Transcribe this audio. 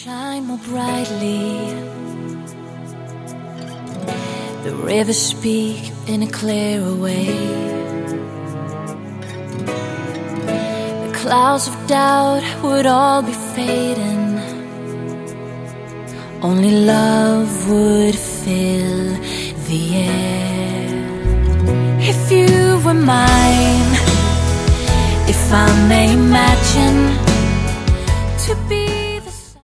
shine more brightly. The rivers speak in a clearer way. The clouds of doubt would all be fading. Only love would fill the air. If you were mine, if I may imagine to be